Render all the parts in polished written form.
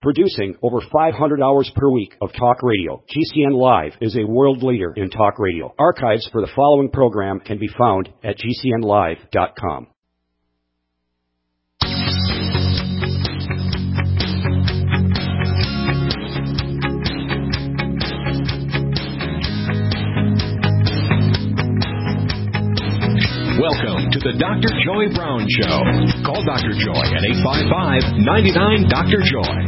Producing over 500 hours per week of talk radio, GCN Live is a world leader in talk radio. Archives for the following program can be found at GCNlive.com. Welcome to the Dr. Joy Brown Show. Call Dr. Joy at 855-99-DR-JOY.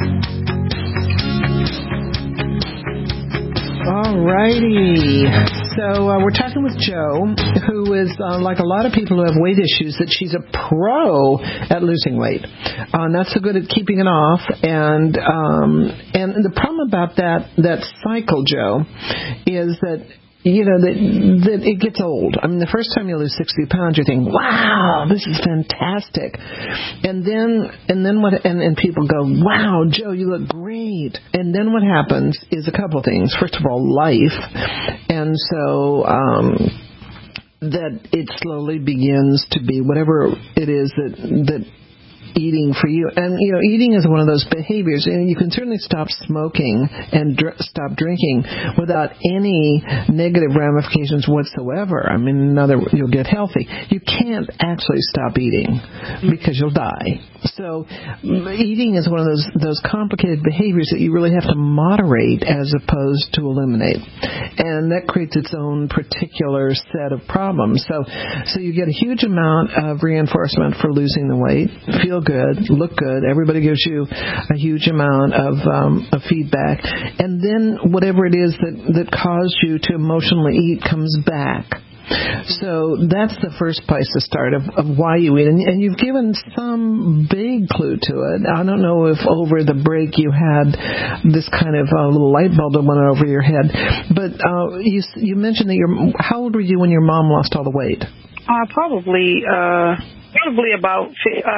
All righty. So we're talking with Jo, who is, like a lot of people who have weight issues, that she's a pro at losing weight. Not so good at keeping it off. And the problem about that cycle, Jo, is that that it gets old. I mean, the first time you lose 60 pounds, you think, wow, this is fantastic. And then what, and people go, wow, Jo, you look great. And then what happens is a couple things. First of all, life. And so, that it slowly begins to be whatever it is that eating for you. And, eating is one of those behaviors. And you can certainly stop smoking and stop drinking without any negative ramifications whatsoever. I mean, in other words, you'll get healthy. You can't actually stop eating because you'll die. So eating is one of those complicated behaviors that you really have to moderate as opposed to eliminate. And that creates its own particular set of problems. So you get a huge amount of reinforcement for losing the weight. Feel good, look good. Everybody gives you a huge amount of feedback. And then whatever it is that caused you to emotionally eat comes back. So that's the first place to start of why you eat. And you've given some big clue to it. I don't know if over the break you had this kind of little light bulb that went over your head. But you mentioned that how old were you when your mom lost all the weight? Probably about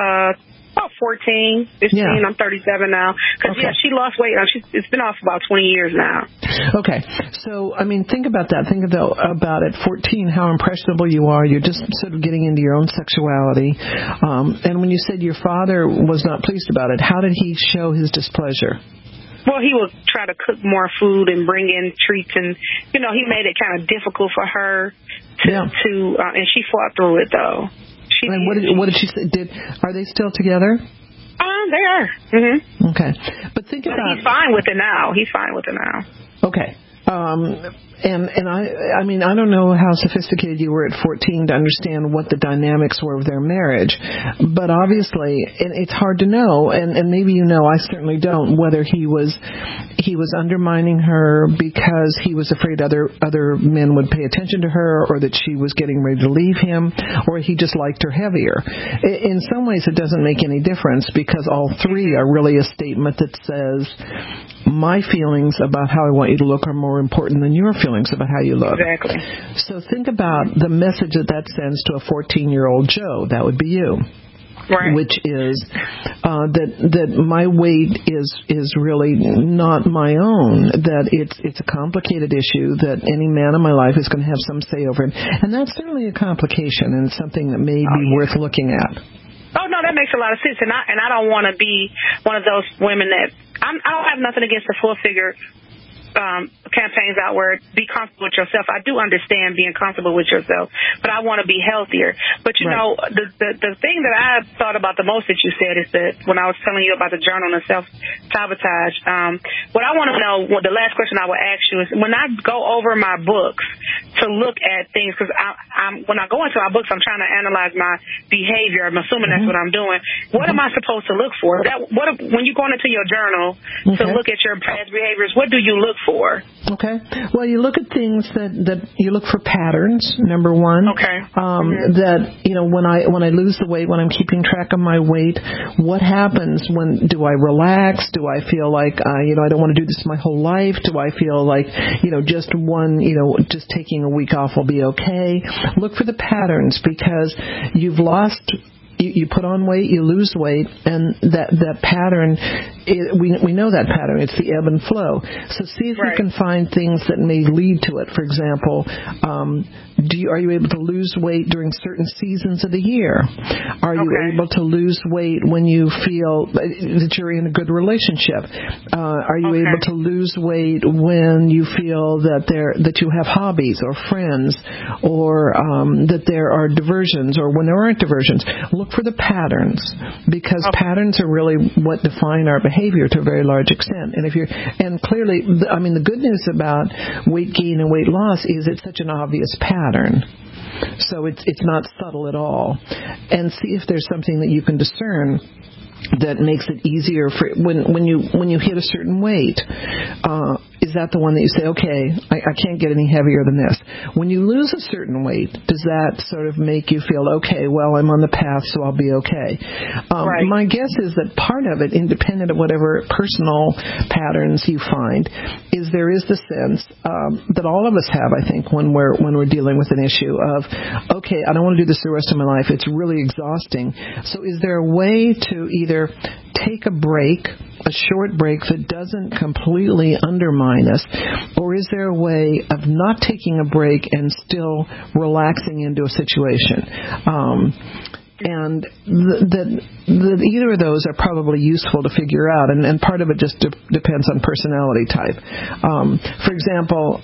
14, 15. Yeah. I'm 37 now. Because, she lost weight. It's been off about 20 years now. Okay. So, I mean, think about that. Think about at 14 how impressionable you are. You're just sort of getting into your own sexuality. And when you said your father was not pleased about it, how did he show his displeasure? Well, he would try to cook more food and bring in treats. And, he made it kind of difficult for her to and she fought through it, though. And what did she say? Are they still together? They are. Mm-hmm. Okay. But think about... He's fine with it now. Okay. And I mean, I don't know how sophisticated you were at 14 to understand what the dynamics were of their marriage, but obviously it's hard to know, and maybe I certainly don't, whether he was undermining her because he was afraid other men would pay attention to her, or that she was getting ready to leave him, or he just liked her heavier. In some ways it doesn't make any difference, because all three are really a statement that says, my feelings about how I want you to look are more important than your feelings about how you look. Exactly. So think about the message that sends to a 14-year-old Jo. That would be you. Right. Which is that my weight is really not my own, that it's a complicated issue, that any man in my life is going to have some say over it. And that's certainly a complication, and it's something that may be worth looking at. Oh, no, that makes a lot of sense. And I don't want to be one of those women that I don't have nothing against the full figure campaigns out where be comfortable with yourself. I do understand being comfortable with yourself, but I want to be healthier. But, the thing that I thought about the most that you said is that when I was telling you about the journal and self-sabotage, what I want to know, the last question I will ask you is, when I go over my books to look at things, because when I go into my books, I'm trying to analyze my behavior. I'm assuming that's what I'm doing. What am I supposed to look for? When you go into your journal to look at your past behaviors, what do you look for? Okay. Well, you look at things that you look for patterns, number one. Okay. That, when I lose the weight, when I'm keeping track of my weight, what happens do I relax? Do I feel like, I don't want to do this my whole life? Do I feel like, just taking a week off will be okay? Look for the patterns, because you've lost you put on weight, you lose weight, and that pattern, we know that pattern. It's the ebb and flow. So see if you can find things that may lead to it. For example, are you able to lose weight during certain seasons of the year? Are you able to lose weight when you feel that you're in a good relationship? Are you able to lose weight when you feel that you have hobbies or friends, or that there are diversions, or when there aren't diversions? Look for the patterns, because patterns are really what define our behavior to a very large extent. And clearly, the good news about weight gain and weight loss is it's such an obvious pattern. So it's not subtle at all. And see if there's something that you can discern that makes it easier for when you hit a certain weight. Is that the one that you say, okay, I can't get any heavier than this? When you lose a certain weight, does that sort of make you feel, okay, well, I'm on the path, so I'll be okay? My guess is that part of it, independent of whatever personal patterns you find, is there is the sense that all of us have, I think, when we're dealing with an issue of, okay, I don't want to do this the rest of my life. It's really exhausting. So is there a way to either take a break, a short break that doesn't completely undermine us, or is there a way of not taking a break and still relaxing into a situation? And that either of those are probably useful to figure out, and part of it just depends on personality type. For example,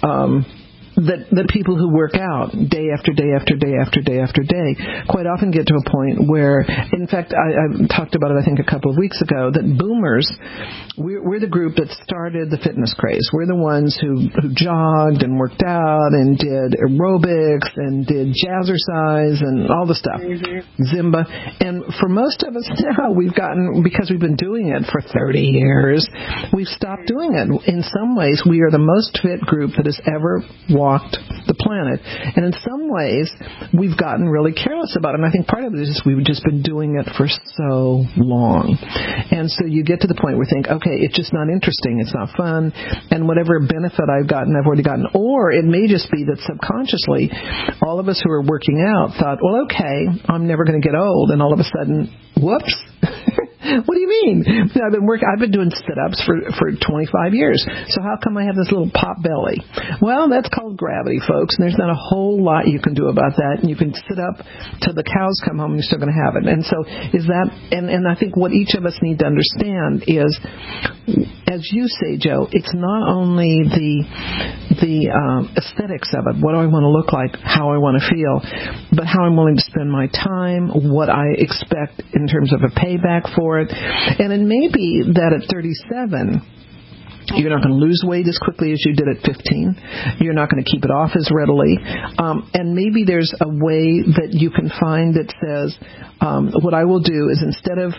that people who work out day after day after day after day after day quite often get to a point where, in fact, I talked about it, I think, a couple of weeks ago, that boomers, we're the group that started the fitness craze. We're the ones who jogged and worked out and did aerobics and did jazzercise and all the stuff, Zumba. And for most of us now, because we've been doing it for 30 years, we've stopped doing it. In some ways, we are the most fit group that has ever walked the planet. And in some ways, we've gotten really careless about it. And I think part of it is we've just been doing it for so long. And so you get to the point where you think, okay, it's just not interesting, it's not fun, and whatever benefit I've already gotten. Or it may just be that subconsciously, all of us who are working out thought, well, okay, I'm never going to get old, and all of a sudden, whoops. What do you mean? I've been doing sit-ups for 25 years. So how come I have this little pop belly? Well, that's called gravity, folks. And there's not a whole lot you can do about that. And you can sit up till the cows come home and you're still going to have it. And so and I think what each of us need to understand is, as you say, Joe, it's not only the aesthetics of it, what do I want to look like, how I want to feel, but how I'm willing to spend my time, what I expect in terms of a payback for it. And it may be that at 37, you're not going to lose weight as quickly as you did at 15. You're not going to keep it off as readily. And maybe there's a way that you can find that says, what I will do is instead of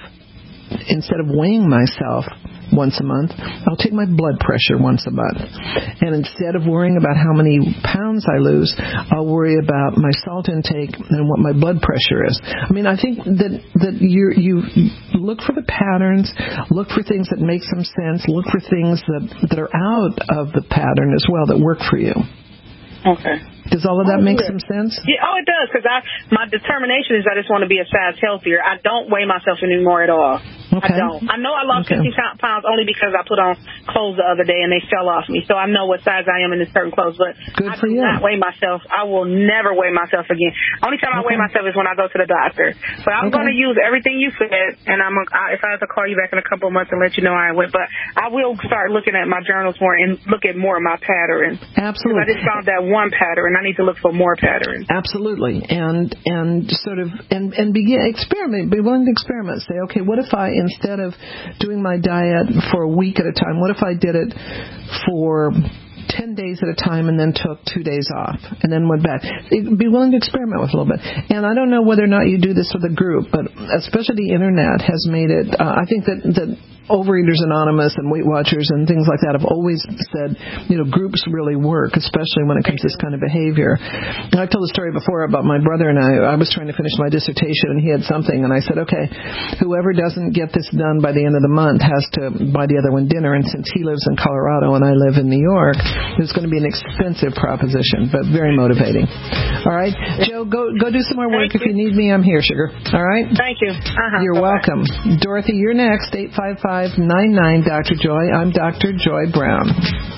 weighing myself once a month, I'll take my blood pressure once a month. And instead of worrying about how many pounds I lose, I'll worry about my salt intake and what my blood pressure is. I think that you look for the patterns, look for things that make some sense, look for things that are out of the pattern as well that work for you. Okay. Does all of that make some sense? Yeah, it does, because my determination is I just want to be a size healthier. I don't weigh myself anymore at all. Okay. I don't. I know I lost 50 pounds only because I put on clothes the other day and they fell off me. So I know what size I am in certain clothes, but I do not weigh myself. I will never weigh myself again. Only time I weigh myself is when I go to the doctor. But I'm going to use everything you said, and if I have to call you back in a couple of months and let you know how I went. But I will start looking at my journals more and look at more of my patterns. Absolutely. Because I just found that one pattern. I need to look for more patterns. Absolutely. And sort of and begin experiment. Be willing to experiment. Say, okay, what if I, instead of doing my diet for a week at a time, what if I did it for 10 days at a time and then took 2 days off and then went back? Be willing to experiment with a little bit. And I don't know whether or not you do this with a group, but especially the Internet has made it, I think that Overeaters Anonymous and Weight Watchers and things like that have always said, groups really work, especially when it comes to this kind of behavior. And I've told the story before about my brother and I was trying to finish my dissertation and he had something and I said, okay, whoever doesn't get this done by the end of the month has to buy the other one dinner. And since he lives in Colorado and I live in New York, It's going to be an expensive proposition, but very motivating. All right. Joe, go do some more work. If you need me, I'm here, sugar. All right? Thank you. You're welcome. Dorothy, you're next. 855-99-Dr. Joy. I'm Dr. Joy Brown.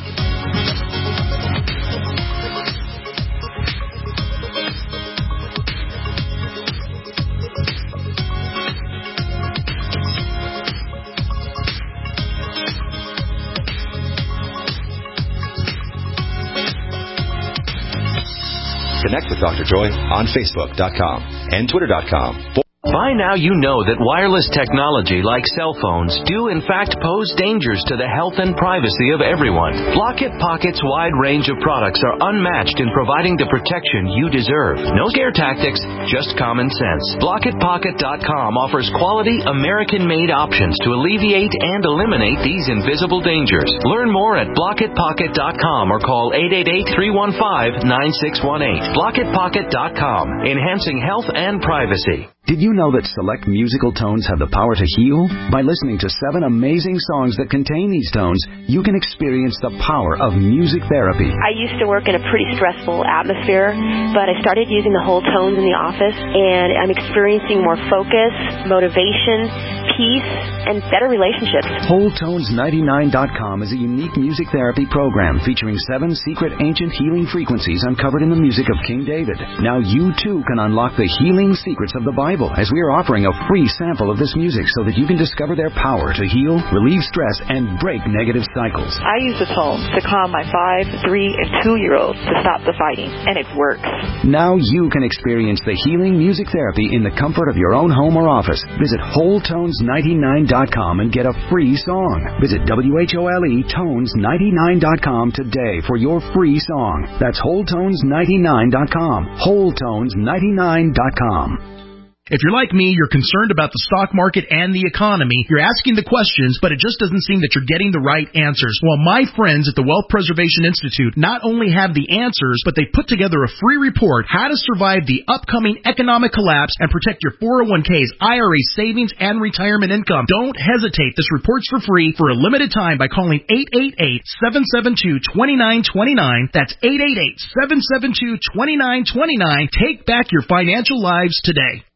Connect with Dr. Joy on Facebook.com and Twitter.com. By now you know that wireless technology like cell phones do in fact pose dangers to the health and privacy of everyone. Blockit Pocket's wide range of products are unmatched in providing the protection you deserve. No scare tactics, just common sense. BlockitPocket.com offers quality American-made options to alleviate and eliminate these invisible dangers. Learn more at BlockitPocket.com or call 888-315-9618. BlockitPocket.com, enhancing health and privacy. Did you know that select musical tones have the power to heal? By listening to 7 amazing songs that contain these tones, you can experience the power of music therapy. I used to work in a pretty stressful atmosphere, but I started using the whole tones in the office, and I'm experiencing more focus, motivation, peace, and better relationships. WholeTones99.com is a unique music therapy program featuring 7 secret ancient healing frequencies uncovered in the music of King David. Now you too can unlock the healing secrets of the Bible, as we are offering a free sample of this music so that you can discover their power to heal, relieve stress, and break negative cycles. I use the tones to calm my 5, 3, and 2-year-olds to stop the fighting, and it works. Now you can experience the healing music therapy in the comfort of your own home or office. Visit WholeTones99.com and get a free song. Visit WHOLETones99.com today for your free song. That's WholeTones99.com. WholeTones99.com. If you're like me, you're concerned about the stock market and the economy. You're asking the questions, but it just doesn't seem that you're getting the right answers. Well, my friends at the Wealth Preservation Institute not only have the answers, but they put together a free report, How to Survive the Upcoming Economic Collapse and Protect Your 401ks, IRA savings, and retirement income. Don't hesitate. This report's for free for a limited time by calling 888-772-2929. That's 888-772-2929. Take back your financial lives today.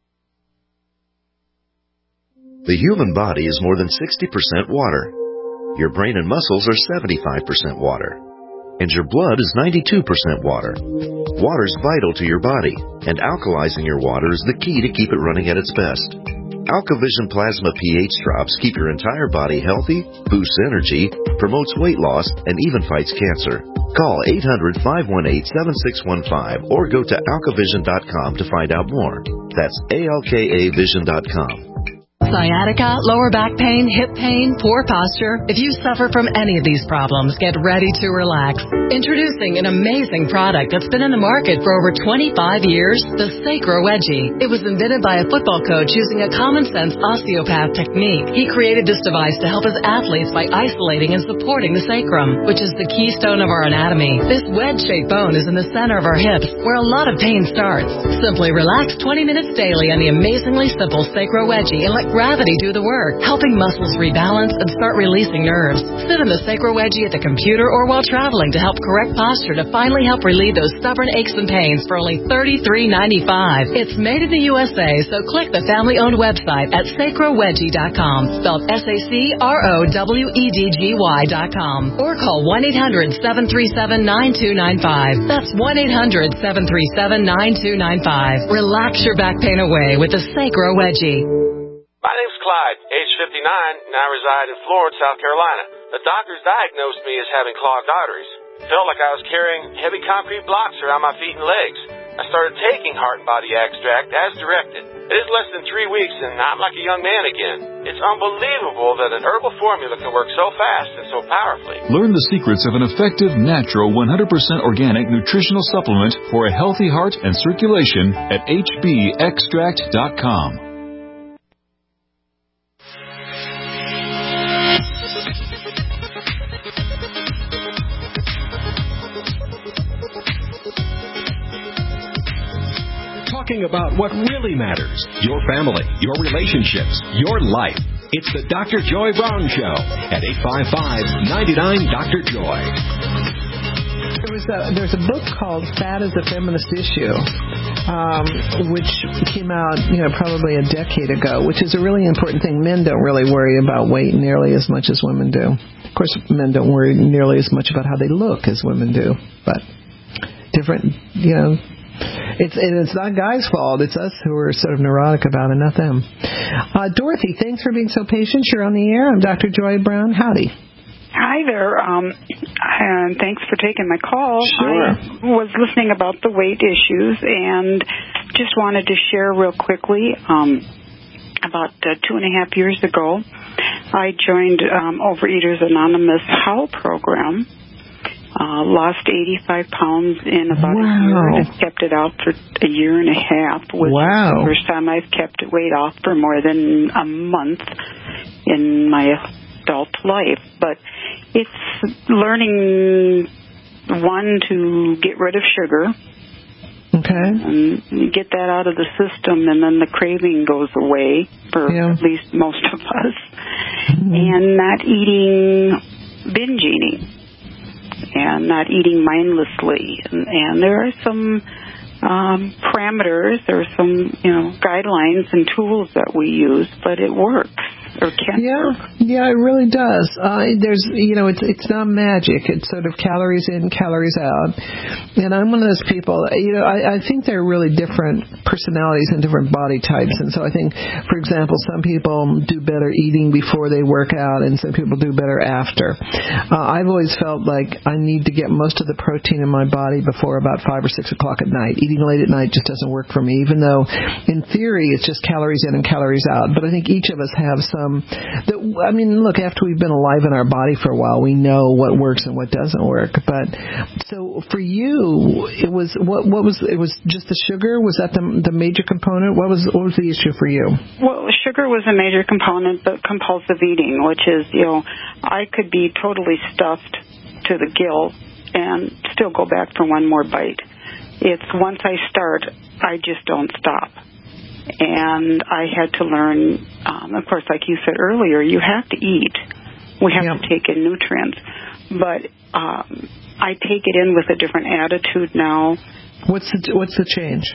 The human body is more than 60% water. Your brain and muscles are 75% water. And your blood is 92% water. Water is vital to your body, and alkalizing your water is the key to keep it running at its best. AlkaVision Plasma pH drops keep your entire body healthy, boosts energy, promotes weight loss, and even fights cancer. Call 800-518-7615 or go to alkavision.com to find out more. That's ALKAvision.com. Sciatica, lower back pain, hip pain, poor posture. If you suffer from any of these problems, get ready to relax. Introducing an amazing product that's been in the market for over 25 years, the Sacro Wedgie. It was invented by a football coach using a common-sense osteopath technique. He created this device to help his athletes by isolating and supporting the sacrum, which is the keystone of our anatomy. This wedge-shaped bone is in the center of our hips, where a lot of pain starts. Simply relax 20 minutes daily on the amazingly simple Sacro Wedgie and let gravity do the work, helping muscles rebalance and start releasing nerves. Sit in the Sacro Wedgie at the computer or while traveling to help correct posture to finally help relieve those stubborn aches and pains for only $33.95. It's made in the USA, so click the family-owned website at sacrowedgie.com, spelled SACROWEDGY.com, or call 1-800-737-9295. That's 1-800-737-9295. Relax your back pain away with the Sacro Wedgie. My name's Clyde, age 59, and I reside in Florence, South Carolina. The doctors diagnosed me as having clogged arteries. Felt like I was carrying heavy concrete blocks around my feet and legs. I started taking Heart and Body Extract as directed. It is less than 3 weeks, and I'm like a young man again. It's unbelievable that an herbal formula can work so fast and so powerfully. Learn the secrets of an effective, natural, 100% organic nutritional supplement for a healthy heart and circulation at hbextract.com. Talking about what really matters, your family, your relationships, your life. It's the Dr. Joy Brown Show at 855-99-Dr. Joy. There's a book called Fat is a Feminist Issue, which came out, probably a decade ago, which is a really important thing. Men don't really worry about weight nearly as much as women do. Of course, men don't worry nearly as much about how they look as women do, but different, It's not guys' fault. It's us who are sort of neurotic about it, not them. Dorothy, thanks for being so patient. You're on the air. I'm Dr. Joy Brown. Howdy. Hi there, and thanks for taking my call. Sure. I was listening about the weight issues and just wanted to share real quickly. About 2.5 years ago, I joined Overeaters Anonymous HOW program. Lost 85 pounds in about a year and kept it out for a year and a half. Which is the first time I've kept weight off for more than a month in my adult life. But it's learning, one, to get rid of sugar. Okay. And you get that out of the system, and then the craving goes away for at least most of us. Mm-hmm. And not eating, binge eating, and not eating mindlessly. And there are some parameters, there are some, guidelines and tools that we use, but it works. Or can work. Yeah, it really does. There's, it's not magic. It's sort of calories in, calories out. And I'm one of those people, I think there are really different personalities and different body types. And so I think, for example, some people do better eating before they work out, and some people do better after. I've always felt like I need to get most of the protein in my body before about 5 or 6 o'clock at night. Eating late at night just doesn't work for me, even though in theory it's just calories in and calories out. But I think each of us have some look, after we've been alive in our body for a while, we know what works and what doesn't work. But so for you, it was it was just the sugar? Was that the major component? What was the issue for you? Well, sugar was a major component, but compulsive eating, which is, I could be totally stuffed to the gill and still go back for one more bite. It's once I start, I just don't stop. And I had to learn, of course, like you said earlier, you have to eat. We have to take in nutrients. But I take it in with a different attitude now. What's the change?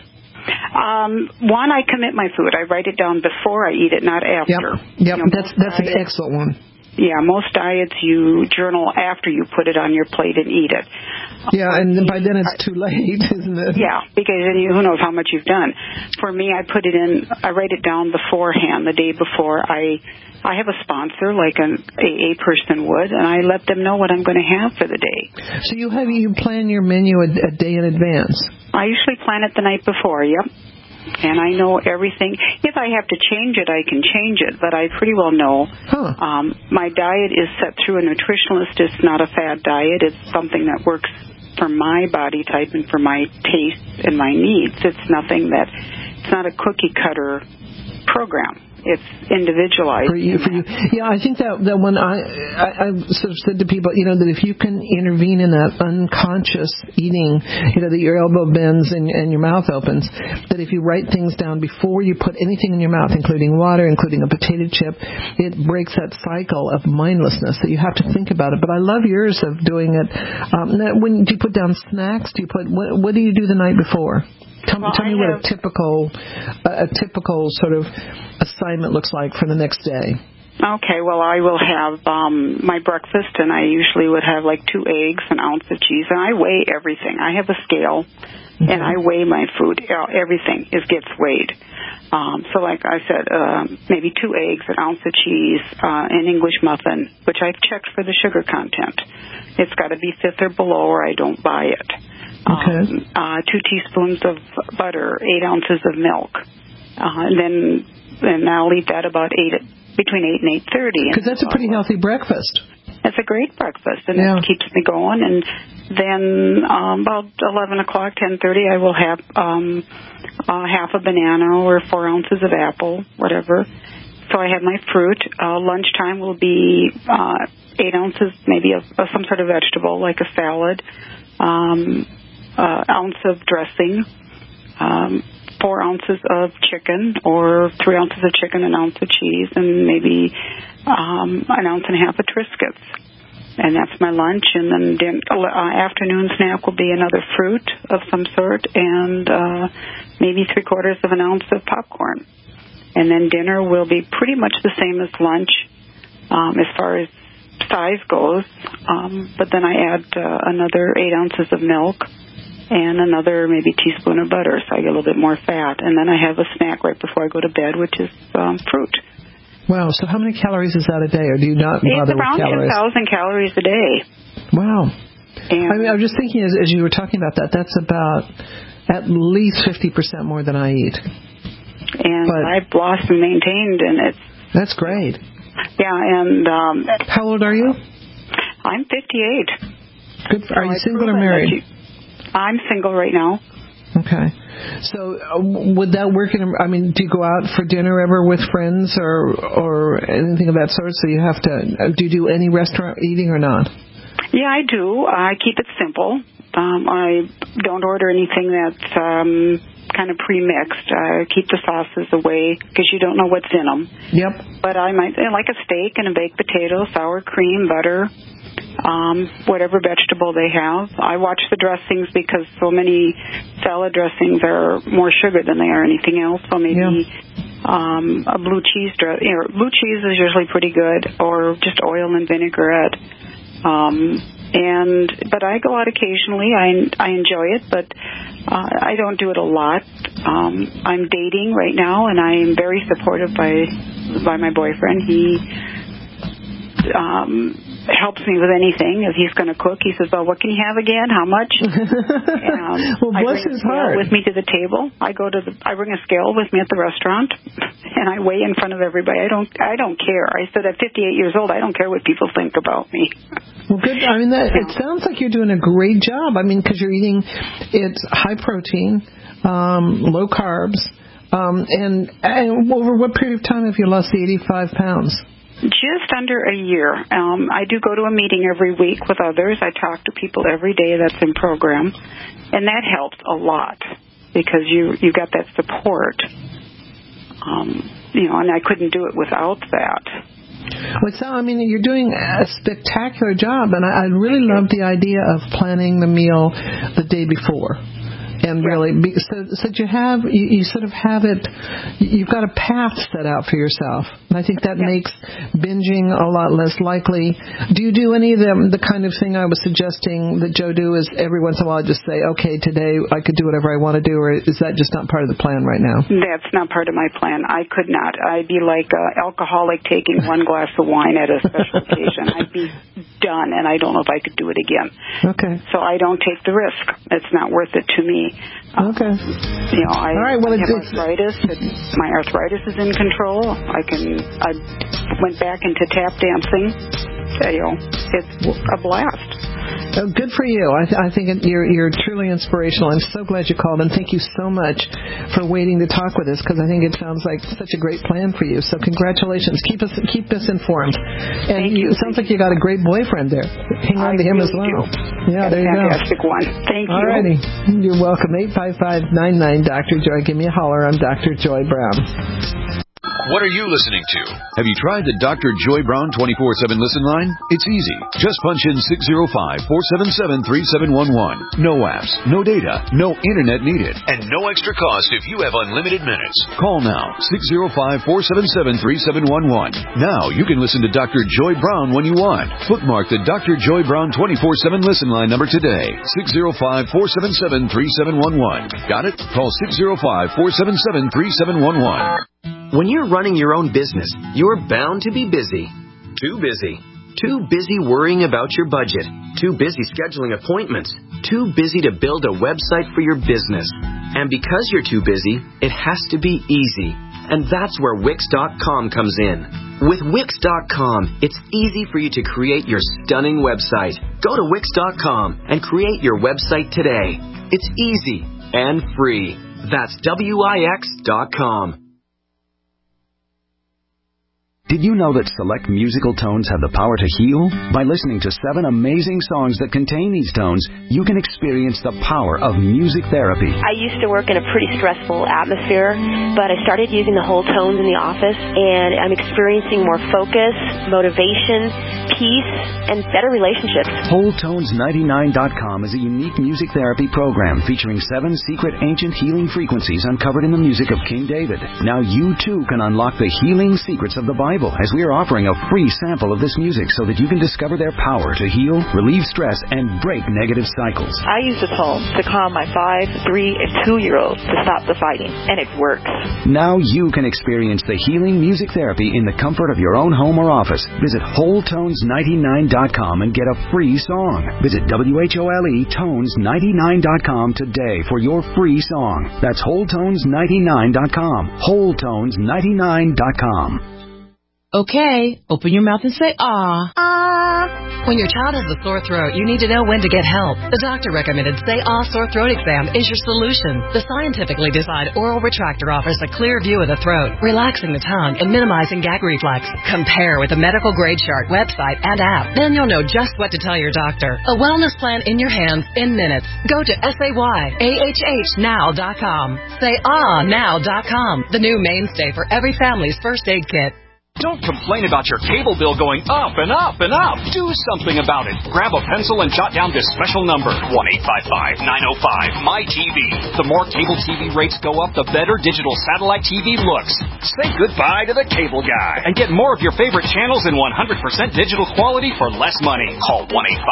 One, I commit my food. I write it down before I eat it, not after. Yep. That's an excellent one. Yeah, most diets you journal after you put it on your plate and eat it. Yeah, and by then it's too late, isn't it? Yeah, because then who knows how much you've done. For me, I write it down beforehand, the day before. I have a sponsor like an AA person would, and I let them know what I'm going to have for the day. So you plan your menu a day in advance? I usually plan it the night before, yep. And I know everything. If I have to change it, I can change it, but I pretty well know. My diet is set through a nutritionalist. It's not a fad diet. It's something that works for my body type and for my taste and my needs. It's not a cookie cutter program. It's individualized. For you. Yeah, I think that when I sort of said to people, that if you can intervene in that unconscious eating, that your elbow bends and your mouth opens, that if you write things down before you put anything in your mouth, including water, including a potato chip, it breaks that cycle of mindlessness that you have to think about it. But I love yours of doing it. When do you put down snacks? What do you do the night before? Tell me what a typical sort of assignment looks like for the next day. Okay, well, I will have my breakfast, and I usually would have like 2 eggs, an ounce of cheese, and I weigh everything. I have a scale, and I weigh my food. Everything gets weighed. So like I said, maybe 2 eggs, an ounce of cheese, an English muffin, which I've checked for the sugar content. It's got to be 5th or below, or I don't buy it. 2 teaspoons of butter, 8 ounces of milk, and I'll eat that about between 8 and 8:30. Because that's a pretty healthy breakfast. It's a great breakfast, and it keeps me going. And then about 11 o'clock, 10:30, I will have half a banana or 4 ounces of apple, whatever. So I have my fruit. Lunchtime will be 8 ounces, maybe of some sort of vegetable, like a salad. Ounce of dressing, 4 ounces of chicken, or 3 ounces of chicken, an ounce of cheese, and maybe an ounce and a half of Triscuits. and that's my lunch. And then afternoon snack will be another fruit of some sort, and maybe 3/4 of an ounce of popcorn. And then dinner will be pretty much the same as lunch as far as size goes. But then I add another 8 ounces of milk and another maybe teaspoon of butter, so I get a little bit more fat. And then I have a snack right before I go to bed, which is fruit. Wow, so how many calories is that a day, or do you not bother with calories? It's around 10,000 calories a day. Wow. And I mean, I was just thinking as you were talking about that, that's about at least 50% more than I eat. And I've lost and maintained, and it's... That's great. Yeah, and... how old are you? I'm 58. Good. Are you single or married? I'm single right now. Okay. So would that work do you go out for dinner ever with friends or anything of that sort? So you have to, do you do any restaurant eating or not? Yeah, I do. I keep it simple. I don't order anything that's kind of pre-mixed. I keep the sauces away because you don't know what's in them. Yep. But I might like a steak and a baked potato, sour cream, butter, whatever vegetable they have. I watch the dressings because so many salad dressings are more sugar than they are anything else. So maybe a blue cheese blue cheese is usually pretty good, or just oil and vinaigrette. But I go out occasionally. I enjoy it, but I don't do it a lot. I'm dating right now, and I am very supportive by my boyfriend. He helps me with anything. If he's going to cook, he says, "Well, what can you have again? How much?" Well, bless his heart. With me to the table. I bring a scale with me at the restaurant, and I weigh in front of everybody. I don't care. I said at 58 years old, I don't care what people think about me. Well, good. I mean, it sounds like you're doing a great job. I mean, because you're eating, it's high protein, low carbs, and over what period of time have you lost the 85 pounds? Just under a year. I do go to a meeting every week with others. I talk to people every day that's in program, and that helps a lot because you got that support. And I couldn't do it without that. Well, you're doing a spectacular job, and I really love the idea of planning the meal the day before. And really, so you sort of have it, you've got a path set out for yourself. And I think that makes binging a lot less likely. Do you do any of the kind of thing I was suggesting that Joe do, is every once in a while just say, okay, today I could do whatever I want to do, or is that just not part of the plan right now? That's not part of my plan. I could not. I'd be like an alcoholic taking one glass of wine at a special occasion. I'd be done, and I don't know if I could do it again. Okay. So I don't take the risk. It's not worth it to me. Okay. I have arthritis. My arthritis is in control. I went back into tap dancing. It's a blast. Good for you. I think you're truly inspirational. I'm so glad you called, and thank you so much for waiting to talk with us, because I think it sounds like such a great plan for you. So congratulations. Keep us informed. And it sounds like you got a great boyfriend there. Hang on to him as well. Yeah, there you go. Fantastic one. Thank you. All righty. You're welcome. 855-99 Dr. Joy. Give me a holler. I'm Dr. Joy Brown. What are you listening to? Have you tried the Dr. Joy Brown 24/7 listen line? It's easy. Just punch in 605-477-3711. No apps, no data, no internet needed, and no extra cost if you have unlimited minutes. Call now, 605-477-3711. Now you can listen to Dr. Joy Brown when you want. Bookmark the Dr. Joy Brown 24/7 listen line number today, 605-477-3711. Got it? Call 605-477-3711. When you're running your own business, you're bound to be busy. Too busy. Too busy worrying about your budget. Too busy scheduling appointments. Too busy to build a website for your business. And because you're too busy, it has to be easy. And that's where Wix.com comes in. With Wix.com, it's easy for you to create your stunning website. Go to Wix.com and create your website today. It's easy and free. That's Wix.com. Did you know that select musical tones have the power to heal? By listening to 7 amazing songs that contain these tones, you can experience the power of music therapy. I used to work in a pretty stressful atmosphere, but I started using the whole tones in the office, and I'm experiencing more focus, motivation, peace, and better relationships. WholeTones99.com is a unique music therapy program featuring 7 secret ancient healing frequencies uncovered in the music of King David. Now you too can unlock the healing secrets of the Bible, as we are offering a free sample of this music so that you can discover their power to heal, relieve stress, and break negative cycles. I use the tones to calm my 5, 3, and 2-year-olds to stop the fighting, and it works. Now you can experience the healing music therapy in the comfort of your own home or office. Visit WholeTones99.com and get a free song. Visit WHOLETones99.com today for your free song. That's WholeTones99.com. WholeTones99.com. Okay, open your mouth and say, ah. Ah. When your child has a sore throat, you need to know when to get help. The doctor recommended Say Ah Sore Throat Exam is your solution. The scientifically designed oral retractor offers a clear view of the throat, relaxing the tongue and minimizing gag reflex. Compare with the medical grade chart website and app. Then you'll know just what to tell your doctor. A wellness plan in your hands in minutes. Go to SayAHHnow.com. SayAhNow.com, the new mainstay for every family's first aid kit. Don't complain about your cable bill going up and up and up. Do something about it. Grab a pencil and jot down this special number, 1-855-905-MY-TV. The more cable TV rates go up, the better digital satellite TV looks. Say goodbye to the cable guy and get more of your favorite channels in 100% digital quality for less money. Call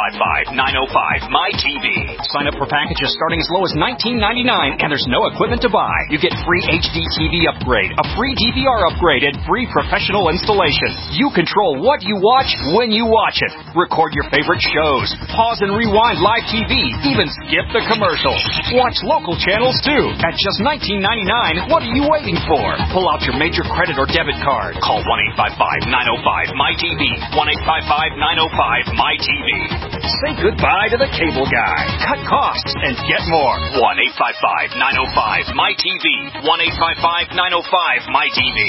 1-855-905-MY-TV. Sign up for packages starting as low as $19.99, and there's no equipment to buy. You get free HD TV upgrade, a free DVR upgrade, and free professional installation. You control what you watch when you watch it. Record your favorite shows. Pause and rewind live TV. Even skip the commercials. Watch local channels too. At just $19.99, what are you waiting for? Pull out your major credit or debit card. Call 1-855-905-MY-TV. 1-855-905-MY-TV. Say goodbye to the cable guy. Cut costs and get more. 1-855-905-MY-TV. 1-855-905-MY-TV.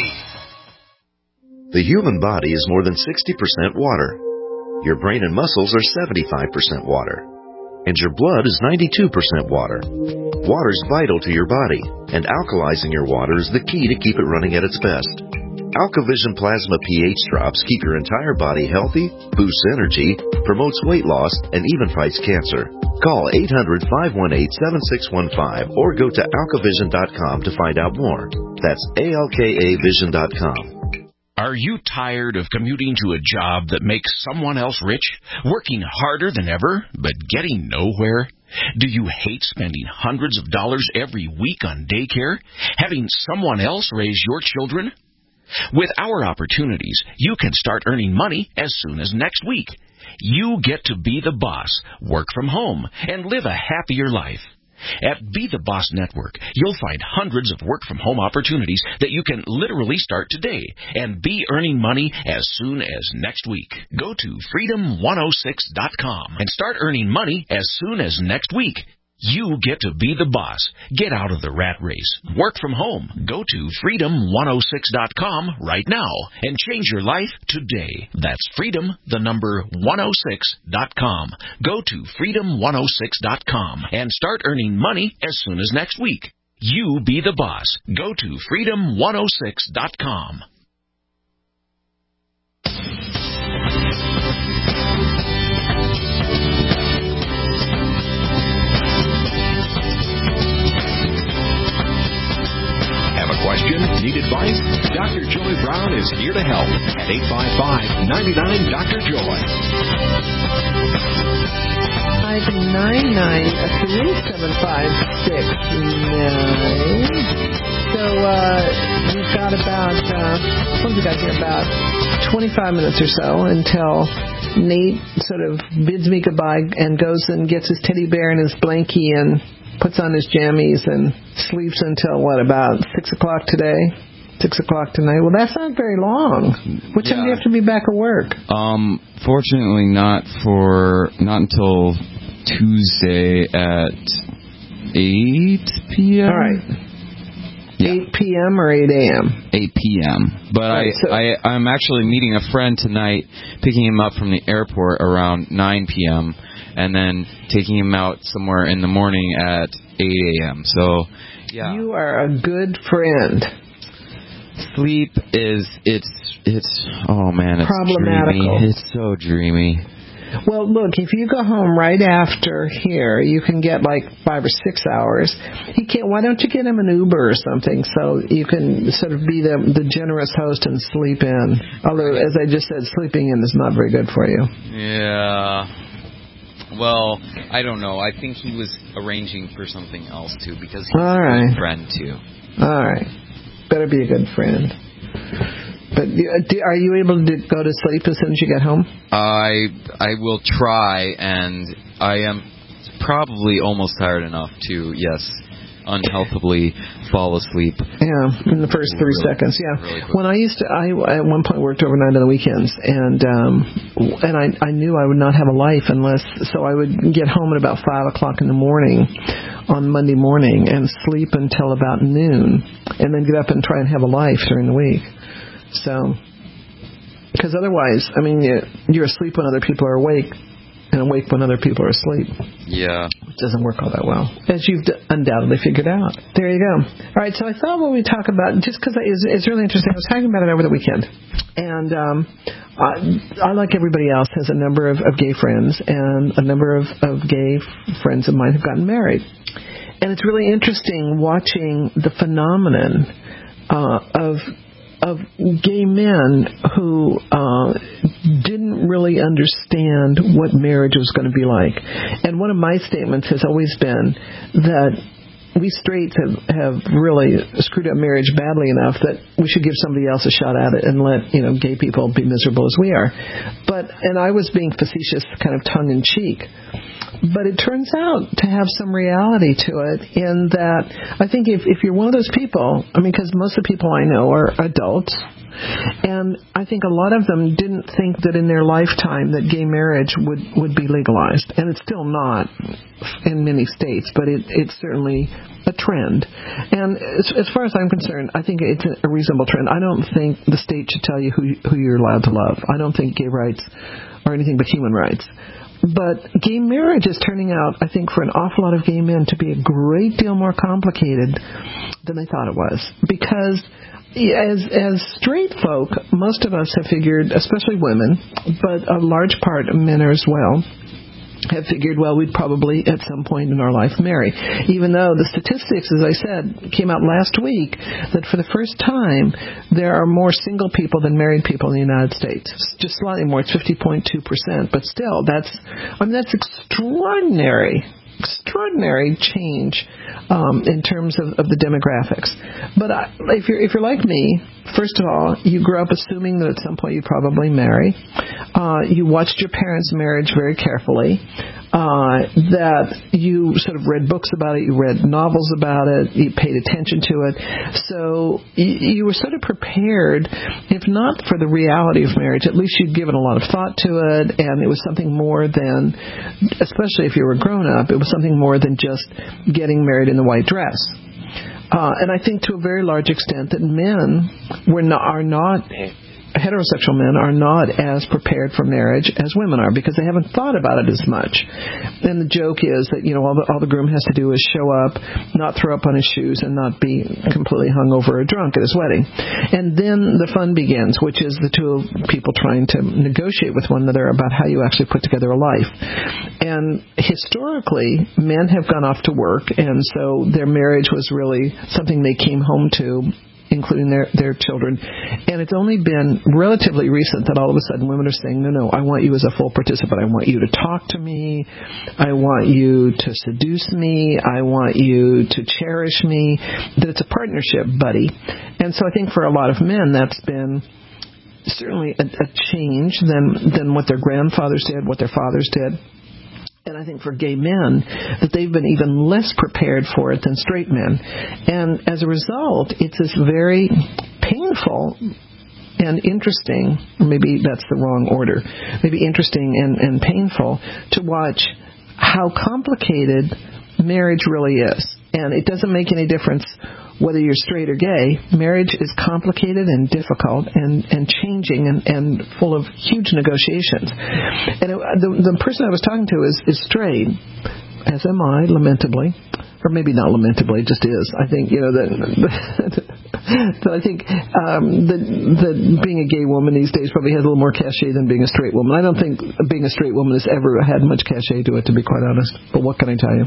The human body is more than 60% water. Your brain and muscles are 75% water. And your blood is 92% water. Water is vital to your body, and alkalizing your water is the key to keep it running at its best. AlkaVision Plasma pH drops keep your entire body healthy, boosts energy, promotes weight loss, and even fights cancer. Call 800-518-7615 or go to alkavision.com to find out more. That's ALKAvision.com. Are you tired of commuting to a job that makes someone else rich, working harder than ever, but getting nowhere? Do you hate spending hundreds of dollars every week on daycare, having someone else raise your children? With our opportunities, you can start earning money as soon as next week. You get to be the boss, work from home, and live a happier life. At Be the Boss Network, you'll find hundreds of work-from-home opportunities that you can literally start today and be earning money as soon as next week. Go to freedom106.com and start earning money as soon as next week. You get to be the boss. Get out of the rat race. Work from home. Go to freedom106.com right now and change your life today. That's freedom106.com. Go to freedom106.com and start earning money as soon as next week. You be the boss. Go to freedom106.com. Question? Need advice? Dr. Joy Brown is here to help at 855-99-DR-JOY. 599-3756. So you've got about, what have you got here, about 25 minutes or so until Nate sort of bids me goodbye and goes and gets his teddy bear and his blankie and puts on his jammies and sleeps until, about 6 o'clock today? 6 o'clock tonight? Well, that's not very long. What time do you have to be back at work? Fortunately not until Tuesday at 8 p.m. All right. 8 p.m. or 8 a.m.? 8 p.m. But I'm actually meeting a friend tonight, picking him up from the airport around 9 p.m., and then taking him out somewhere in the morning at 8 a.m. So, yeah. You are a good friend. Sleep it's oh man, it's problematical. Dreamy. It's so dreamy. Well, look, if you go home right after here, you can get like 5 or 6 hours. Why don't you get him an Uber or something so you can sort of be the generous host and sleep in? Although, as I just said, sleeping in is not very good for you. Yeah. Well, I don't know. I think he was arranging for something else, too, because he's a good friend, too. All right. Better be a good friend. But are you able to go to sleep as soon as you get home? I will try, and I am probably almost tired enough to, unhealthily fall asleep. Yeah, in the first 3 seconds. Yeah. Really when I at one point worked overnight on the weekends, and I knew I would not have a life so I would get home at about 5 o'clock in the morning on Monday morning and sleep until about noon, and then get up and try and have a life during the week. So, because otherwise, I mean, you're asleep when other people are awake, and awake when other people are asleep. Yeah. It doesn't work all that well, as you've undoubtedly figured out. There you go. All right, so I thought when we talk about, just because it's really interesting, I was talking about it over the weekend, and I, like everybody else, has a number of gay friends, and a number of gay friends of mine have gotten married. And it's really interesting watching the phenomenon of gay men who didn't really understand what marriage was going to be like. And one of my statements has always been that we straights have really screwed up marriage badly enough that we should give somebody else a shot at it and let gay people be miserable as we are. And I was being facetious, kind of tongue-in-cheek. But it turns out to have some reality to it in that I think if you're one of those people, I mean, because most of the people I know are adults, and I think a lot of them didn't think that in their lifetime that gay marriage would be legalized. And it's still not in many states, but it's certainly a trend. And as far as I'm concerned, I think it's a reasonable trend. I don't think the state should tell you who you're allowed to love. I don't think gay rights are anything but human rights. But gay marriage is turning out, I think, for an awful lot of gay men to be a great deal more complicated than they thought it was. Because as straight folk, most of us have figured, especially women, but a large part of men as well, have figured, well, we'd probably at some point in our life marry. Even though the statistics, as I said, came out last week, that for the first time there are more single people than married people in the United States. It's just slightly more. It's 50.2%. But still, that's extraordinary change in terms of the demographics. But if you're like me, first of all, you grew up assuming that at some point you'd probably marry. You watched your parents' marriage very carefully. That you sort of read books about it, you read novels about it, you paid attention to it. So you were sort of prepared, if not for the reality of marriage, at least you'd given a lot of thought to it, and it was something more than, especially if you were grown up, it was something more than just getting married in the white dress. And I think to a very large extent that heterosexual men are not as prepared for marriage as women are because they haven't thought about it as much. And the joke is that, all the groom has to do is show up, not throw up on his shoes, and not be completely hungover or drunk at his wedding. And then the fun begins, which is the two people trying to negotiate with one another about how you actually put together a life. And historically, men have gone off to work, and so their marriage was really something they came home to, including their children. And it's only been relatively recent that all of a sudden women are saying, no, I want you as a full participant. I want you to talk to me. I want you to seduce me. I want you to cherish me. That it's a partnership, buddy. And so I think for a lot of men that's been certainly a change than what their grandfathers did, what their fathers did. And I think for gay men, that they've been even less prepared for it than straight men. And as a result, it's this very painful and interesting, maybe that's the wrong order, maybe interesting and painful to watch how complicated marriage really is. And it doesn't make any difference whether you're straight or gay, marriage is complicated and difficult and changing and full of huge negotiations. And the person I was talking to is straight, as am I, lamentably. Or maybe not lamentably, it just is. I think, so I think that being a gay woman these days probably has a little more cachet than being a straight woman. I don't think being a straight woman has ever had much cachet to it, to be quite honest. But what can I tell you?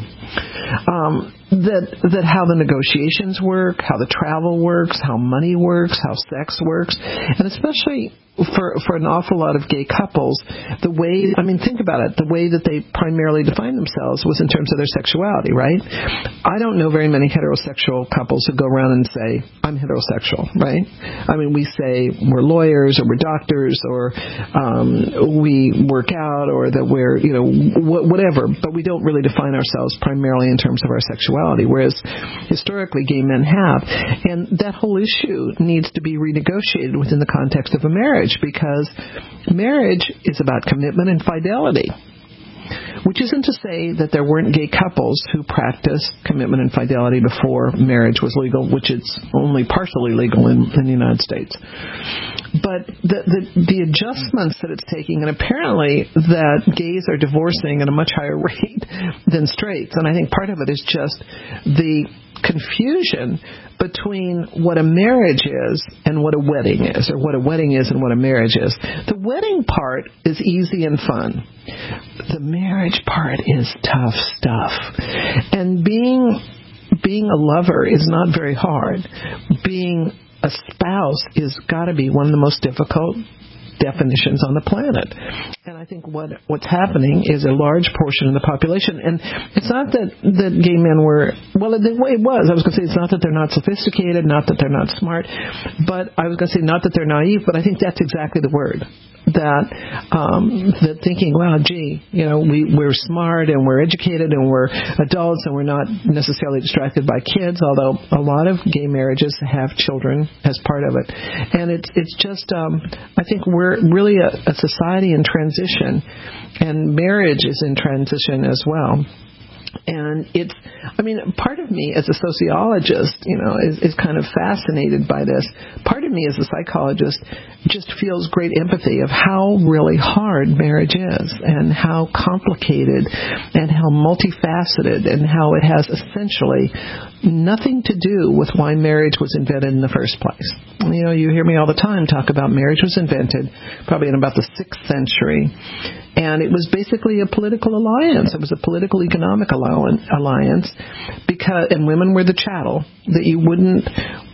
That how the negotiations work, how the travel works, how money works, how sex works, and especially for an awful lot of gay couples, the way, think about it, the way that they primarily define themselves was in terms of their sexuality, right? I don't know very many heterosexual couples who go around and say, I'm heterosexual, right? We say we're lawyers or we're doctors or we work out or that we're, whatever, but we don't really define ourselves primarily in terms of our sexuality, whereas historically gay men have. And that whole issue needs to be renegotiated within the context of a marriage, because marriage is about commitment and fidelity. Which isn't to say that there weren't gay couples who practiced commitment and fidelity before marriage was legal, which is only partially legal in the United States. But the adjustments that it's taking, and apparently that gays are divorcing at a much higher rate than straights, and I think part of it is just the confusion between what a marriage is and what a wedding is, or what a wedding is and what a marriage is. The wedding part is easy and fun. The marriage part is tough stuff. And being a lover is not very hard. Being a spouse is got to be one of the most difficult definitions on the planet. And I think what's happening is a large portion of the population, and it's not that gay men were, well, the way it was, I was going to say it's not that they're not sophisticated, not that they're not smart, but I was going to say not that they're naive, but I think that's exactly the word. That thinking, wow, gee, we're smart and we're educated and we're adults and we're not necessarily distracted by kids, although a lot of gay marriages have children as part of it. And it's just, I think we're really a society in transition, and marriage is in transition as well. And part of me as a sociologist, is kind of fascinated by this. Part of me as a psychologist just feels great empathy of how really hard marriage is, and how complicated and how multifaceted, and how it has essentially nothing to do with why marriage was invented in the first place. You hear me all the time talk about marriage was invented probably in about the 6th century. And it was basically a political alliance. It was a political economic alliance, and women were the chattel, that you wouldn't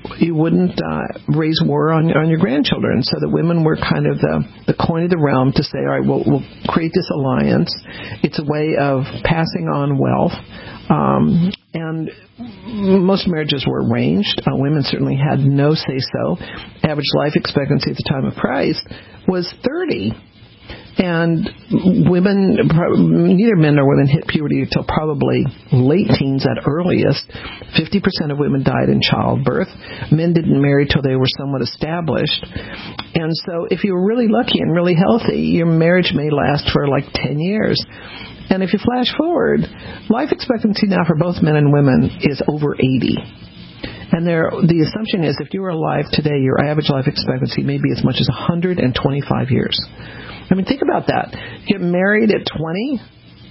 raise war on your grandchildren. So the women were kind of the coin of the realm to say, all right, we'll create this alliance. It's a way of passing on wealth. And most marriages were arranged. Women certainly had no say-so. Average life expectancy at the time of Christ was 30. And women, neither men nor women hit puberty until probably late teens at earliest. 50% of women died in childbirth. Men didn't marry till they were somewhat established. And so if you were really lucky and really healthy, your marriage may last for like 10 years. And if you flash forward, life expectancy now for both men and women is over 80. And the assumption is if you were alive today, your average life expectancy may be as much as 125 years. Think about that. Get married at 20.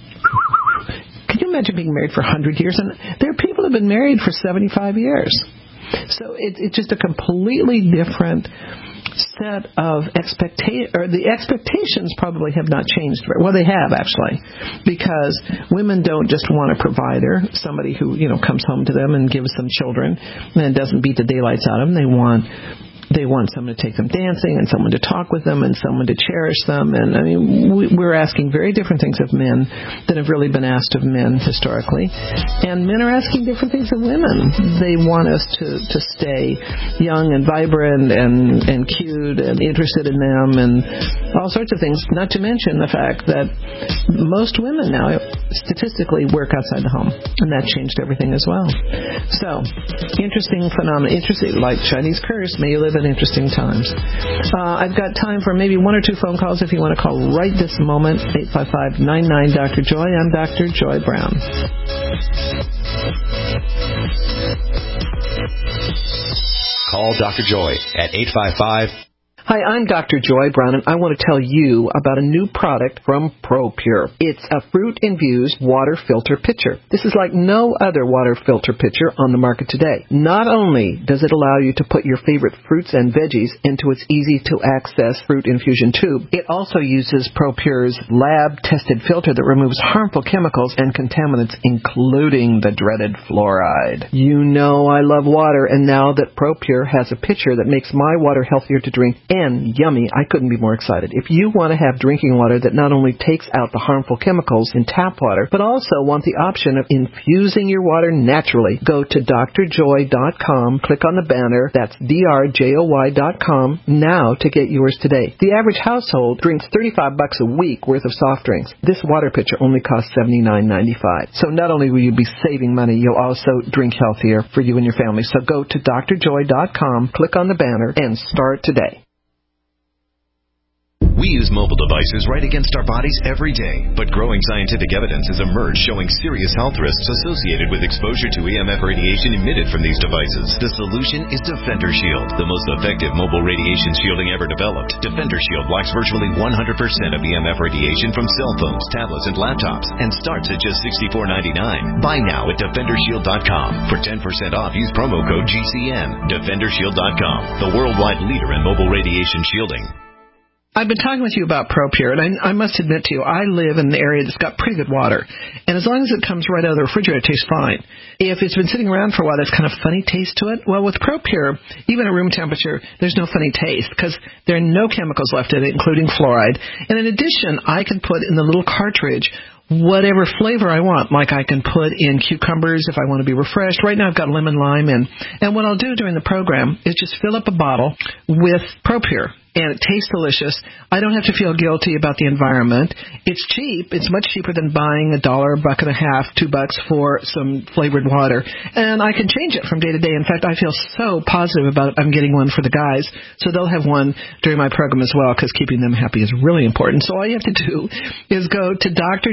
Can you imagine being married for 100 years? And there are people who have been married for 75 years. So it's just a completely different set of expectations, or the expectations probably have not changed. Well, they have, actually, because women don't just want a provider, somebody who, comes home to them and gives them children and doesn't beat the daylights out of them. They want someone to take them dancing, and someone to talk with them, and someone to cherish them. And we're asking very different things of men than have really been asked of men historically. And men are asking different things of women. They want us to stay young and vibrant and cute and interested in them and all sorts of things, not to mention the fact that most women now statistically work outside the home, and that changed everything as well. So, interesting phenomenon. Interesting, like Chinese curse, may you live in interesting times. I've got time for maybe 1 or 2 phone calls if you want to call right this moment. 855-99-Dr. Joy. I'm Dr. Joy Brown. Call Dr. Joy at 855 Hi, I'm Dr. Joy Brown, and I want to tell you about a new product from ProPure. It's a fruit-infused water filter pitcher. This is like no other water filter pitcher on the market today. Not only does it allow you to put your favorite fruits and veggies into its easy-to-access fruit infusion tube, it also uses ProPure's lab-tested filter that removes harmful chemicals and contaminants, including the dreaded fluoride. You know I love water, and now that ProPure has a pitcher that makes my water healthier to drink and yummy, I couldn't be more excited. If you want to have drinking water that not only takes out the harmful chemicals in tap water, but also want the option of infusing your water naturally, go to drjoy.com, click on the banner, that's drjoy.com, now to get yours today. The average household drinks $35 a week worth of soft drinks. This water pitcher only costs $79.95. So not only will you be saving money, you'll also drink healthier for you and your family. So go to drjoy.com, click on the banner, and start today. We use mobile devices right against our bodies every day, but growing scientific evidence has emerged showing serious health risks associated with exposure to EMF radiation emitted from these devices. The solution is Defender Shield, the most effective mobile radiation shielding ever developed. Defender Shield blocks virtually 100% of EMF radiation from cell phones, tablets, and laptops, and starts at just $64.99. Buy now at DefenderShield.com. For 10% off, use promo code GCN. DefenderShield.com, the worldwide leader in mobile radiation shielding. I've been talking with you about ProPure, and I must admit to you, I live in an area that's got pretty good water. And as long as it comes right out of the refrigerator, it tastes fine. If it's been sitting around for a while, there's kind of funny taste to it. Well, with ProPure, even at room temperature, there's no funny taste because there are no chemicals left in it, including fluoride. And in addition, I can put in the little cartridge whatever flavor I want. Like I can put in cucumbers if I want to be refreshed. Right now I've got lemon lime in. And what I'll do during the program is just fill up a bottle with ProPure. And it tastes delicious. I don't have to feel guilty about the environment. It's cheap. It's much cheaper than buying $1, $1.50, $2 for some flavored water. And I can change it from day to day. In fact, I feel so positive about I'm getting one for the guys. So they'll have one during my program as well because keeping them happy is really important. So all you have to do is go to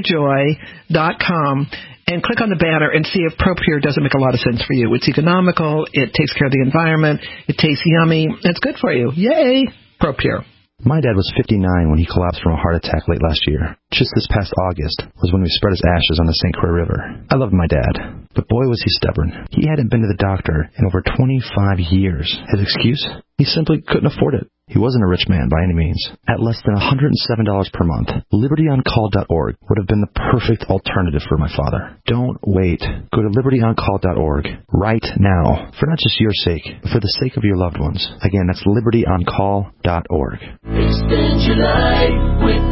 drjoy.com and click on the banner and see if ProPure doesn't make a lot of sense for you. It's economical. It takes care of the environment. It tastes yummy. It's good for you. Yay! ProPure. My dad was 59 when he collapsed from a heart attack late last year. Just this past August was when we spread his ashes on the St. Croix River. I loved my dad, but boy was he stubborn. He hadn't been to the doctor in over 25 years. His excuse? He simply couldn't afford it. He wasn't a rich man by any means. At less than $107 per month, LibertyOnCall.org would have been the perfect alternative for my father. Don't wait. Go to LibertyOnCall.org right now, for not just your sake, but for the sake of your loved ones. Again, that's LibertyOnCall.org. Extend your life with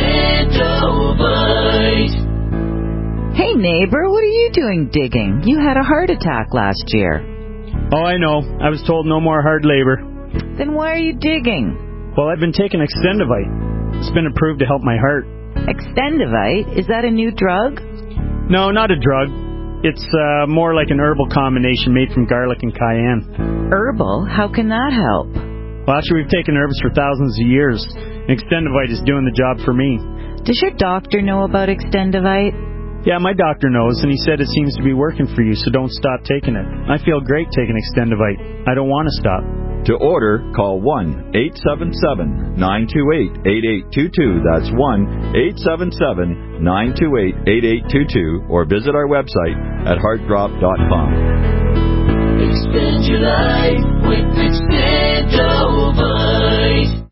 Extendovite. Hey neighbor, what are you doing digging? You had a heart attack last year. Oh, I know. I was told no more hard labor. Then why are you digging? Well, I've been taking Extendovite. It's been approved to help my heart. Extendovite? Is that a new drug? No, not a drug. It's more like an herbal combination made from garlic and cayenne. Herbal? How can that help? Well, actually, we've taken herbs for thousands of years. Extendovite is doing the job for me. Does your doctor know about Extendovite? Yeah, my doctor knows, and he said it seems to be working for you, so don't stop taking it. I feel great taking Extendovite. I don't want to stop. To order, call 1-877-928-8822. That's 1-877-928-8822. Or visit our website at heartdrop.com. Extend your life with Extendovite.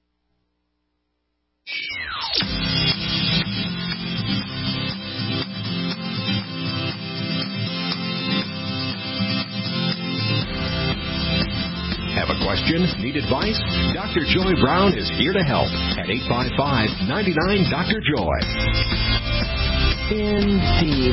Have a question? Need advice? Dr. Joy Brown is here to help at 855-99-DR-JOY. Indeed,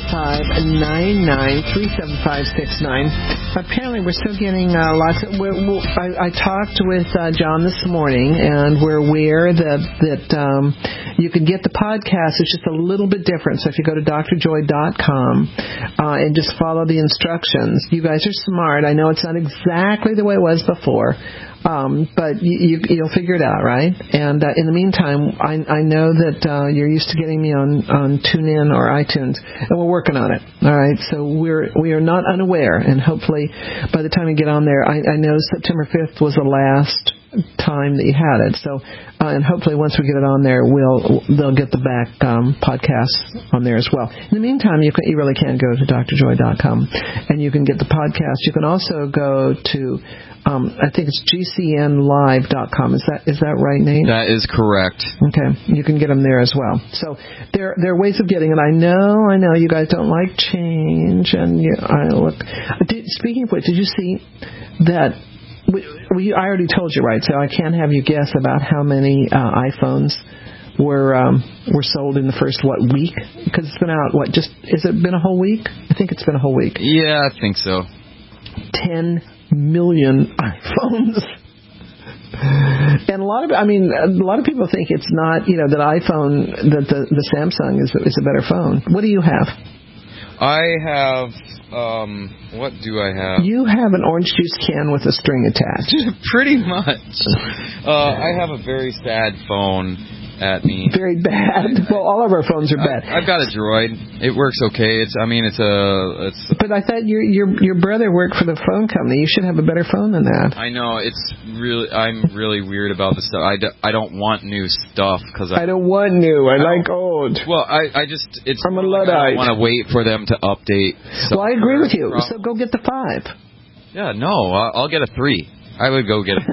855-993-7569. Apparently, we're still getting lots of... I talked with John this morning, and we're aware that you can get the podcast. It's just a little bit different. So if you go to drjoy.com and just follow the instructions, you guys are smart. I know it's not exactly the way it was before. But you'll figure it out, right? And in the meantime, I know that you're used to getting me on TuneIn or iTunes, and we're working on it. All right, so we are not unaware, and hopefully by the time you get on there, I know September 5th was the last time that you had it. So, and hopefully once we get it on there, they'll get the back podcast on there as well. In the meantime, you really can go to drjoy.com, and you can get the podcast. You can also go to I think it's gcnlive.com. Is that right, Nate? That is correct. Okay, you can get them there as well. So there are ways of getting it. I know you guys don't like change, and speaking of which, did you see that? I already told you, right? So I can't have you guess about how many iPhones were sold in the first week? Because it's been out has it been a whole week? I think it's been a whole week. Yeah, I think so. 10 million iPhones. And a lot of people think it's not, that iPhone, that the Samsung is a better phone. What do you have? I have, what do I have? You have an orange juice can with a string attached. Pretty much. I have a very sad phone at me. Very bad. Well, all of our phones are bad. I've got a Droid. It works okay. But I thought your brother worked for the phone company. You should have a better phone than that. I know. I'm really weird about this stuff. I don't want new stuff because I don't want new. I like old. Well, I'm a Luddite. I want to wait for them to update. Well, I agree with you. So go get the 5. Yeah, no, I'll get a 3. I would go get it.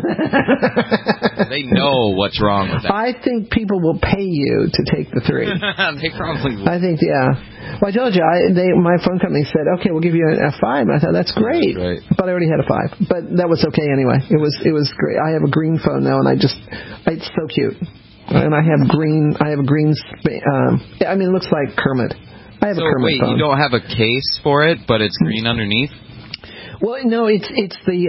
They know what's wrong with that. I think people will pay you to take the 3. They probably will. I think, yeah. Well, I told you, my phone company said, okay, we'll give you a 5. I thought, that's great. Right. But I already had a 5. But that was okay anyway. It was great. I have a green phone now, and it's so cute. And I have a green, it looks like Kermit. I have a Kermit phone. You don't have a case for it, but it's green underneath? Well, no, it's the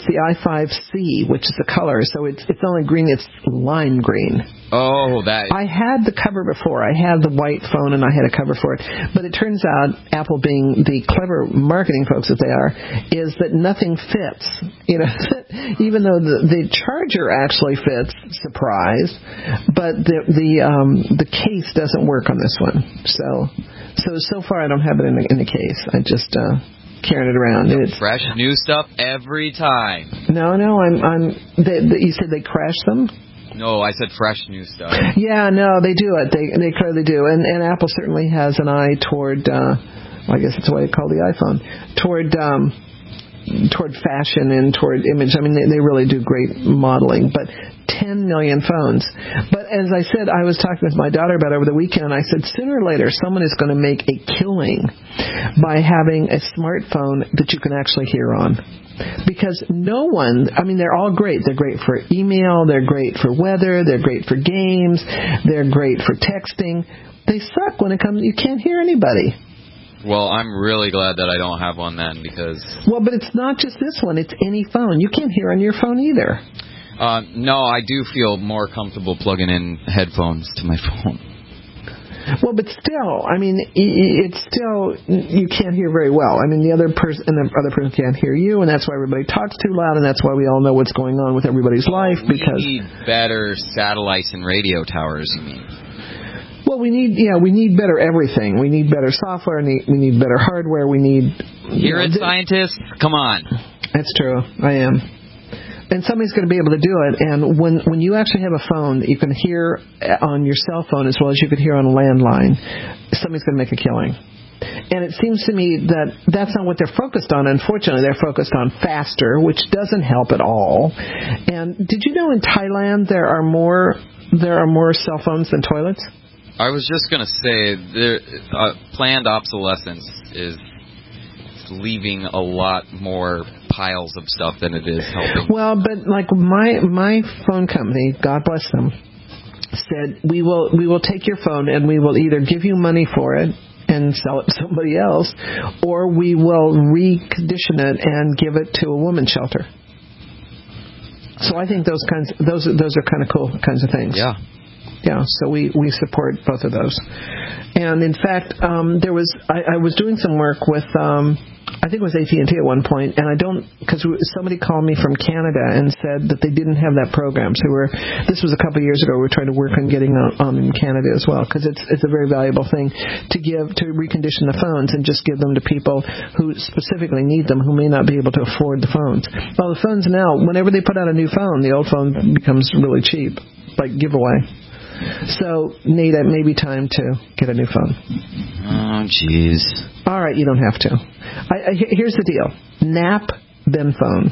i5C, which is the color. So it's only green. It's lime green. Oh, that. I had the cover before. I had the white phone, and I had a cover for it. But it turns out, Apple being the clever marketing folks that they are, is that nothing fits. Even though the charger actually fits, surprise, but the case doesn't work on this one. So far, I don't have it in the case. I just. Carrying it around. It's fresh new stuff every time. No, you said they crash them? No, I said fresh new stuff. Yeah, no, they do it. They clearly do. And Apple certainly has an eye toward, I guess it's what they call the iPhone, toward fashion and toward image. They really do great modeling. But 10 million phones. But as I said, I was talking with my daughter about it over the weekend, and I said, sooner or later, someone is going to make a killing by having a smartphone that you can actually hear on. Because no one, they're all great. They're great for email, they're great for weather, they're great for games, they're great for texting. They suck when it comes, you can't hear anybody. Well, I'm really glad that I don't have one then, because... Well, but it's not just this one, it's any phone. You can't hear on your phone either. No, I do feel more comfortable plugging in headphones to my phone. Well, but still, it's still, you can't hear very well. The other person can't hear you, and that's why everybody talks too loud, and that's why we all know what's going on with everybody's life. We need better satellites and radio towers, you mean? Well, we need better everything. We need better software, we need better hardware, we need... Hear it, scientists? Come on. That's true. I am. And somebody's going to be able to do it. And when you actually have a phone that you can hear on your cell phone as well as you could hear on a landline, somebody's going to make a killing. And it seems to me that that's not what they're focused on. Unfortunately, they're focused on faster, which doesn't help at all. And did you know in Thailand there are more cell phones than toilets? I was just going to say, planned obsolescence is leaving a lot more piles of stuff than it is helping. Well, but like my phone company, God bless them, said we will take your phone and we will either give you money for it and sell it to somebody else, or we will recondition it and give it to a women's shelter. So I think those are kind of cool kinds of things. Yeah. Yeah, so we support both of those. And in fact, I was doing some work with I think it was AT&T at one point, and because somebody called me from Canada and said that they didn't have that program. So this was a couple of years ago. We were trying to work on getting on in Canada as well, because it's a very valuable thing to recondition the phones and just give them to people who specifically need them, who may not be able to afford the phones. Well, the phones now, whenever they put out a new phone, the old phone becomes really cheap, like giveaway. So, Nate, it may be time to get a new phone. Oh, jeez. All right, you don't have to. Here's the deal. Nap, then phone.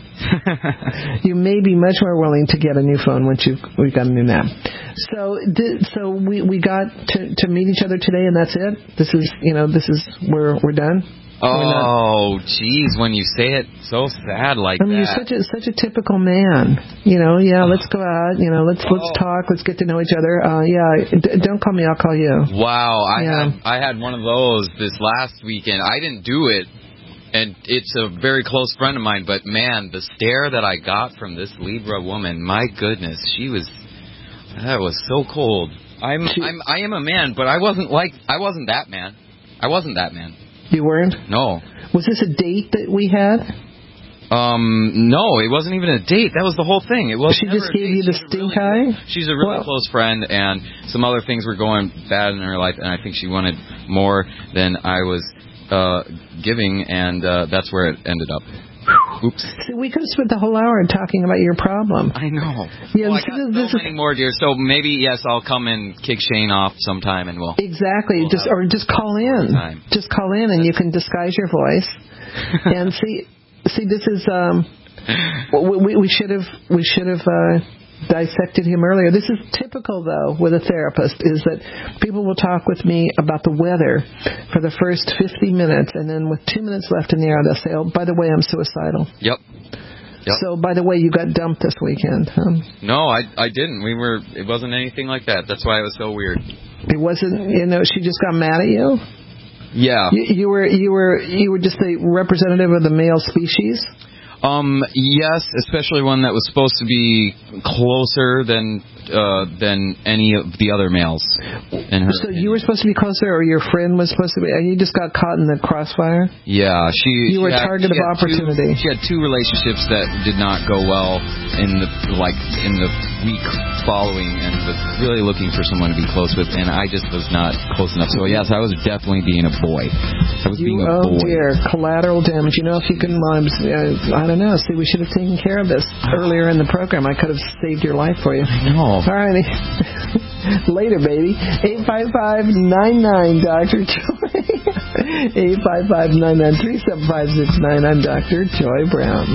You may be much more willing to get a new phone once we've got a new nap. So we got to meet each other today, and that's it. This is where we're done. Oh, geez, when you say it so sad like that. You're such a typical man. Let's go out. Let's talk. Let's get to know each other. Don't call me. I'll call you. Wow, I had one of those this last weekend. I didn't do it, and it's a very close friend of mine. But man, the stare that I got from this Libra woman, my goodness, that was so cold. I am a man, but I wasn't that man. I wasn't that man. You weren't? No. Was this a date that we had? No, it wasn't even a date. That was the whole thing. It was. She just gave you the stink eye? She's a really close friend, and some other things were going bad in her life, and I think she wanted more than I was giving, and that's where it ended up. Oops. See, we could have spent the whole hour talking about your problem. I know. Yeah, I got so many more, dear. So maybe, yes, I'll come and kick Shane off sometime, and we'll... Exactly. Just call in. Just call in, and you can disguise your voice. And see, this is... we should have dissected him earlier. This is typical, though, with a therapist, is that people will talk with me about the weather for the first 50 minutes, and then with 2 minutes left in the hour, they'll say, oh, by the way, I'm suicidal. Yep. So, by the way, you got dumped this weekend. No, I didn't. It wasn't anything like that. That's why it was so weird. It wasn't, she just got mad at you? Yeah. You were just a representative of the male species? Yes, especially one that was supposed to be closer than any of the other males. So you were supposed to be closer, or your friend was supposed to be, and you just got caught in the crossfire? Yeah, you were a target of opportunity. She had two relationships that did not go well in the week following, and was really looking for someone to be close with, and I just was not close enough. So yes, I was definitely being a boy. Oh dear, collateral damage. If you can, I don't know. See, we should have taken care of this earlier in the program. I could have saved your life for you. I know. All righty. Later, baby. 855-99 Dr. Joy. 855-993-7569. I'm Dr. Joy Brown.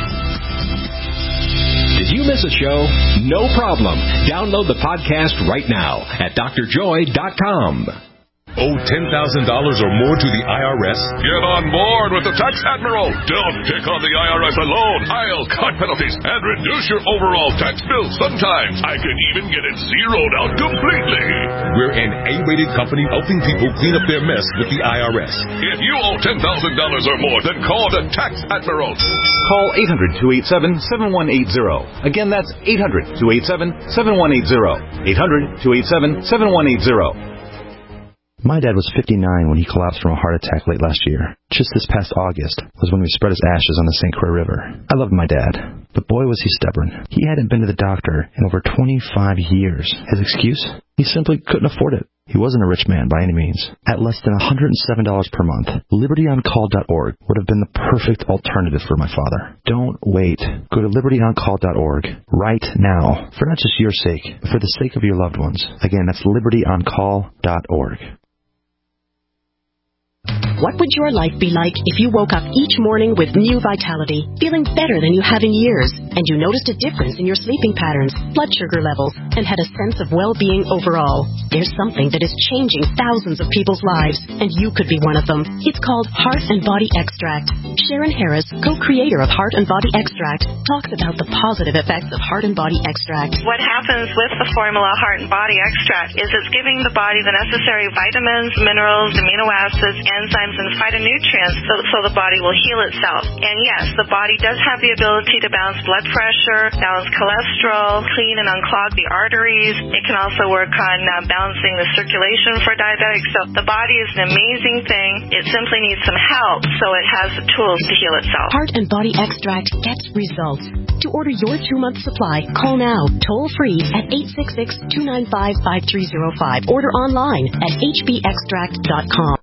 Did you miss a show? No problem. Download the podcast right now at drjoy.com. Owe $10,000 or more to the IRS? Get on board with the Tax Admiral. Don't pick on the IRS alone. I'll cut penalties and reduce your overall tax bill. Sometimes I can even get it zeroed out completely. We're an A-rated company helping people clean up their mess with the IRS. If you owe $10,000 or more, then call the Tax Admiral. Call 800-287-7180. Again, that's 800-287-7180. 800-287-7180. My dad was 59 when he collapsed from a heart attack late last year. Just this past August was when we spread his ashes on the St. Croix River. I loved my dad, but boy was he stubborn. He hadn't been to the doctor in over 25 years. His excuse? He simply couldn't afford it. He wasn't a rich man by any means. At less than $107 per month, LibertyOnCall.org would have been the perfect alternative for my father. Don't wait. Go to LibertyOnCall.org right now, for not just your sake, but for the sake of your loved ones. Again, that's LibertyOnCall.org. What would your life be like if you woke up each morning with new vitality, feeling better than you have in years, and you noticed a difference in your sleeping patterns, blood sugar levels, and had a sense of well-being overall? There's something that is changing thousands of people's lives, and you could be one of them. It's called Heart and Body Extract. Sharon Harris, co-creator of Heart and Body Extract, talks about the positive effects of Heart and Body Extract. What happens with the formula Heart and Body Extract is it's giving the body the necessary vitamins, minerals, amino acids, enzymes, enzymes and phytonutrients so the body will heal itself. And yes, the body does have the ability to balance blood pressure, balance cholesterol, clean and unclog the arteries. It can also work on balancing the circulation for diabetics. So the body is an amazing thing. It simply needs some help, so it has the tools to heal itself. Heart and Body Extract gets results. To order your 2-month supply, call now, toll free at 866-295-5305. Order online at hbextract.com.